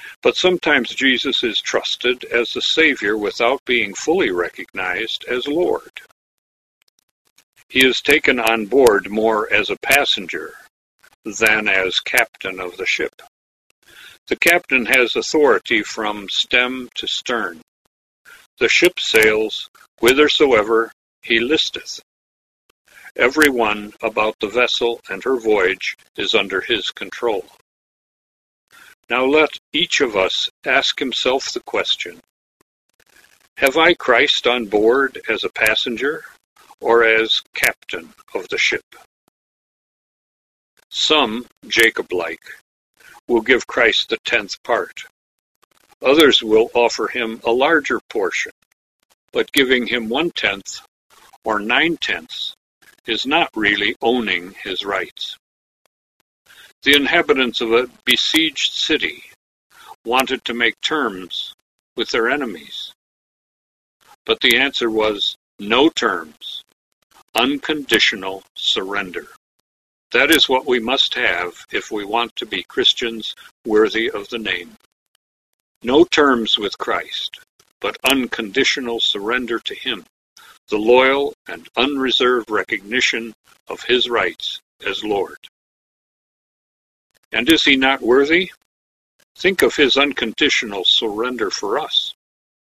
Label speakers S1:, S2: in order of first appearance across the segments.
S1: But sometimes Jesus is trusted as the Savior without being fully recognized as Lord. He is taken on board more as a passenger than as captain of the ship. The captain has authority from stem to stern. The ship sails whithersoever he listeth. Every one about the vessel and her voyage is under his control. Now let each of us ask himself the question, have I Christ on board as a passenger or as captain of the ship? Some, Jacob-like, will give Christ the 10th part. Others will offer him a larger portion, but giving him 1/10 or 9/10 is not really owning his rights. The inhabitants of a besieged city wanted to make terms with their enemies, but the answer was no terms, unconditional surrender. That is what we must have if we want to be Christians worthy of the name. No terms with Christ, but unconditional surrender to him, the loyal and unreserved recognition of his rights as Lord. And is he not worthy? Think of his unconditional surrender for us.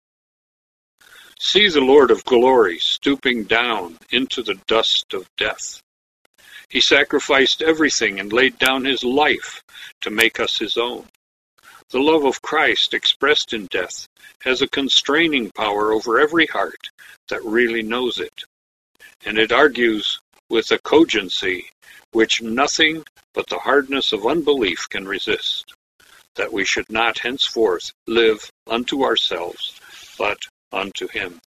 S1: See the Lord of glory stooping down into the dust of death. He sacrificed everything and laid down his life to make us his own. The love of Christ expressed in death has a constraining power over every heart that really knows it, and it argues with a cogency which nothing but the hardness of unbelief can resist, that we should not henceforth live unto ourselves, but unto him.